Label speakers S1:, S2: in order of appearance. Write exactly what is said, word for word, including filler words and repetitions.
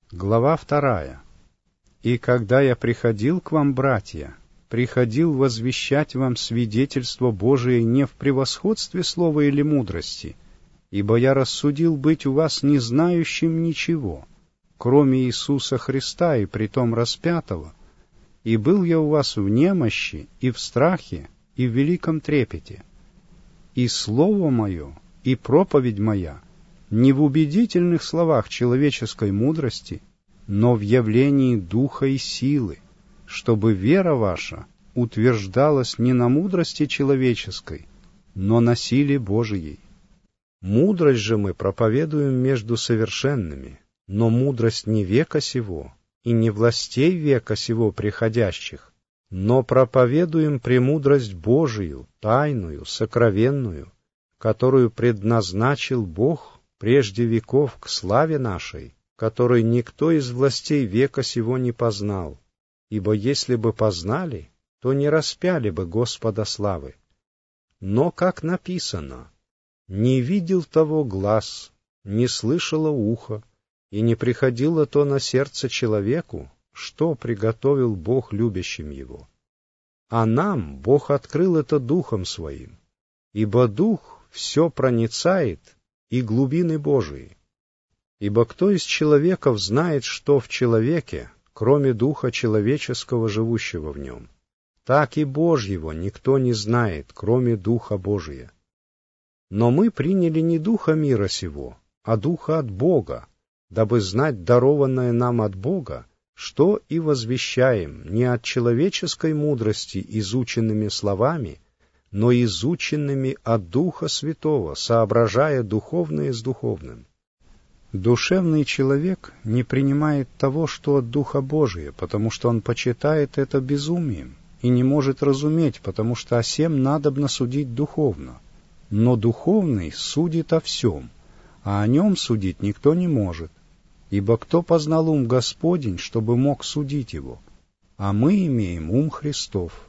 S1: Глава вторая. «И когда я приходил к вам, братья, приходил возвещать вам свидетельство Божие не в превосходстве слова или мудрости, ибо я рассудил быть у вас не знающим ничего, кроме Иисуса Христа и притом распятого, и был я у вас в немощи и в страхе и в великом трепете. И слово мое, и проповедь моя не в убедительных словах человеческой мудрости, но в явлении духа и силы, чтобы вера ваша утверждалась не на мудрости человеческой, но на силе Божией. Мудрость же мы проповедуем между совершенными, но мудрость не века сего и не властей века сего приходящих, но проповедуем премудрость Божию, тайную, сокровенную, которую предназначил Бог прежде веков к славе нашей, которой никто из властей века сего не познал, ибо если бы познали, то не распяли бы Господа славы. Но, как написано, не видел того глаз, не слышало ухо, и не приходило то на сердце человеку, что приготовил Бог любящим его. А нам Бог открыл это Духом Своим, ибо Дух все проницает и глубины Божии. Ибо кто из человеков знает, что в человеке, кроме духа человеческого, живущего в нем? Так и Божьего никто не знает, кроме Духа Божия. Но мы приняли не духа мира сего, а духа от Бога, дабы знать дарованное нам от Бога, что и возвещаем не от человеческой мудрости изученными словами, но изученными от Духа Святого, соображая духовное с духовным. Душевный человек не принимает того, что от Духа Божия, потому что он почитает это безумием, и не может разуметь, потому что о сем надобно судить духовно. Но духовный судит о всем, а о нем судить никто не может. Ибо кто познал ум Господень, чтобы мог судить его? А мы имеем ум Христов.